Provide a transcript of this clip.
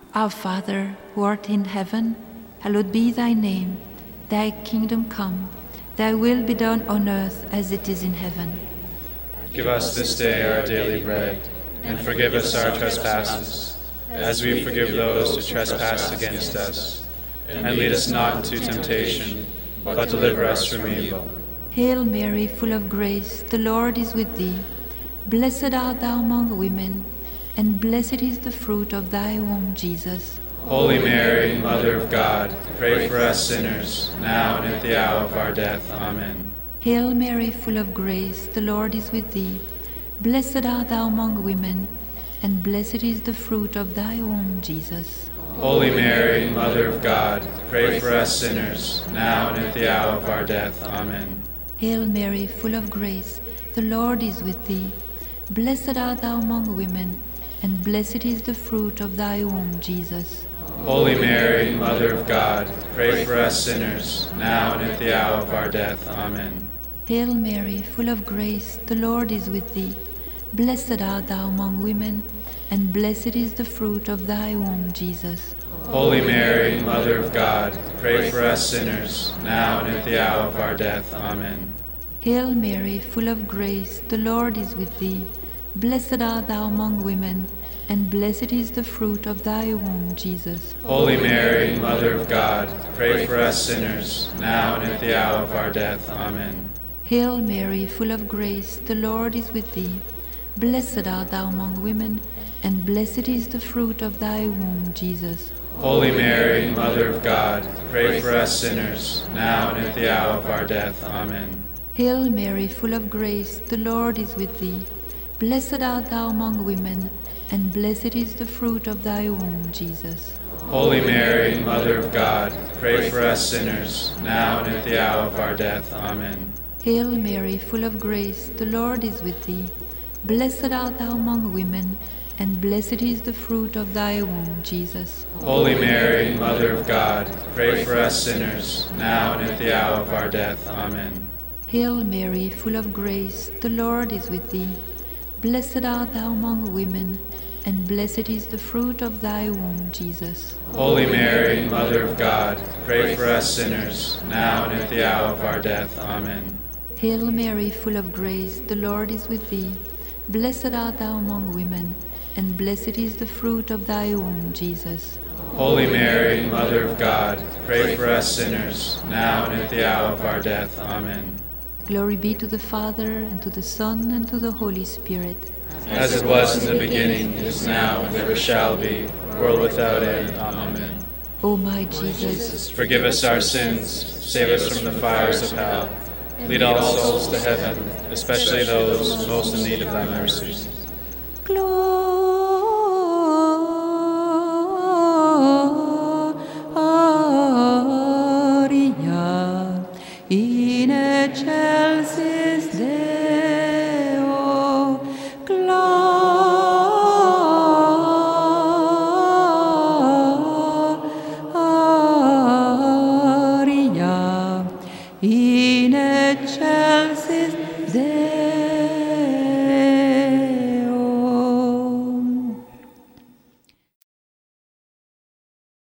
Our Father, who art in heaven, hallowed be thy name. Thy kingdom come, thy will be done on earth as it is in heaven. Give us this day our daily bread, and forgive us our trespasses, as we forgive those who trespass against us. And lead us not into temptation, but deliver us from evil. Hail Mary, full of grace, the Lord is with thee. Blessed art thou among women, and blessed is the fruit of thy womb, Jesus. Holy Mary, Mother of God, pray for us sinners, now and at the hour of our death. Amen. Hail Mary, full of grace, the Lord is with thee. Blessed art thou among women, and blessed is the fruit of thy womb, Jesus. Holy Mary, Mother of God, pray for us sinners, now and at the hour of our death. Amen. Hail Mary, full of grace, the Lord is with thee. Blessed art thou among women, and blessed is the fruit of thy womb, Jesus. Holy Mary, Mother of God, pray for us sinners, now and at the hour of our death. Amen. Hail Mary, full of grace, the Lord is with thee. Blessed art thou among women, and blessed is the fruit of thy womb, Jesus. Holy Mary, Mother of God, pray for us sinners, now and at the hour of our death. Amen. Hail Mary, full of grace, the Lord is with thee. Blessed art thou among women, and blessed is the fruit of thy womb, Jesus. Holy Mary, Mother of God, pray for us sinners, now and at the hour of our death. Amen. Hail Mary, full of grace, the Lord is with thee. Blessed art thou among women, and blessed is the fruit of thy womb, Jesus. Holy Mary, Mother of God, pray for us sinners, now and at the hour of our death. Amen. Hail Mary, full of grace, the Lord is with thee. Blessed art thou among women, and blessed is the fruit of thy womb, Jesus. Holy Mary, Mother of God, pray for us sinners, now and at the hour of our death. Amen. Hail Mary, full of grace, the Lord is with thee. Blessed art thou among women, and blessed is the fruit of thy womb, Jesus. Holy Mary, Mother of God, pray for us sinners, now and at the hour of our death. Amen. Hail Mary, full of grace, the Lord is with thee. Blessed art thou among women, and blessed is the fruit of thy womb, Jesus. Holy Mary, Mother of God, pray for us sinners, now and at the hour of our death. Amen. Hail Mary, full of grace, the Lord is with thee. Blessed art thou among women, and blessed is the fruit of thy womb, Jesus. Holy Mary, Mother of God, pray for us sinners, now and at the hour of our death. Amen. Glory be to the Father, and to the Son, and to the Holy Spirit. As it was in the beginning, is now, and ever shall be, world without end. Amen. O my Jesus, Forgive us our sins, save us from the fires of hell. Lead all souls to heaven, especially those most in need of thy mercy. glory